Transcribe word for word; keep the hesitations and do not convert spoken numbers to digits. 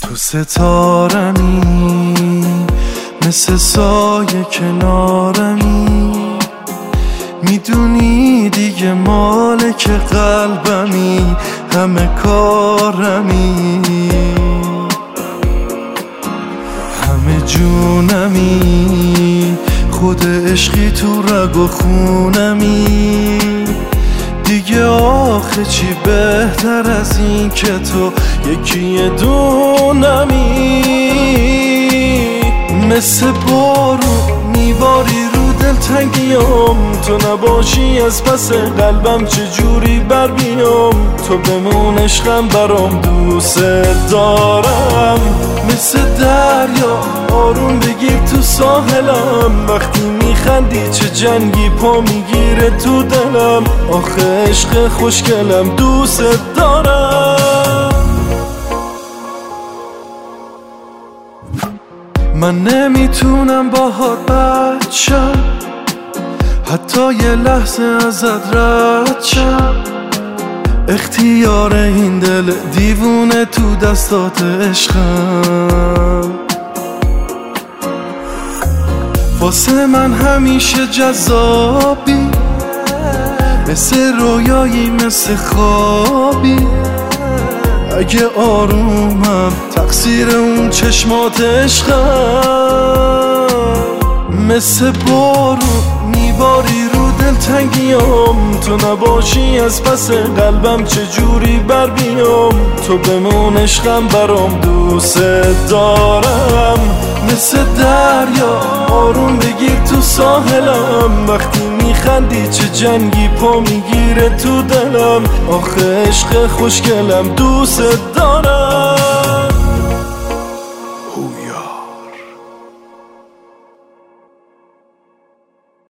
تو ستارمی مثل سایه کنارمی، میدونی دیگه مالک قلبمی، همه کارمی، همه جونمی، خود عشقی تو رگ و خونمی. دیگه آخه چی بهتر از این که تو یکی دونمی. مثل بارون میباری رو دلتنگیام، تو نباشی از پس قلبم چجوری بر بیام. تو بمون عشقم برام دوست دارم، مثل دریا آروم بگیر تو ساحلم. وقتی میخندی چه جنگی پا میگیره تو دلم. آخه عشق خوشگلم دوست دارم. من نمیتونم باهات بد شم، حتی یه لحظه ازت رد شم. اختیار این دل دیوونه تو دستات عشقم. واسه من همیشه جذابی، مثل رویایی مثل خوابی. اگه آرومم تقصیر اون چشمات عشقم. مثل بارون میباری رو دلتنگیام، تو نباشی از پس قلبم چجوری بر بیام. تو بمون عشقم برام دوست دارم، مثل دریا آروم بگیر تو ساحلم. وقتی میخندی چه جنگی پا میگیره تو دلم. آخه عشق خوشگلم دوست دارم.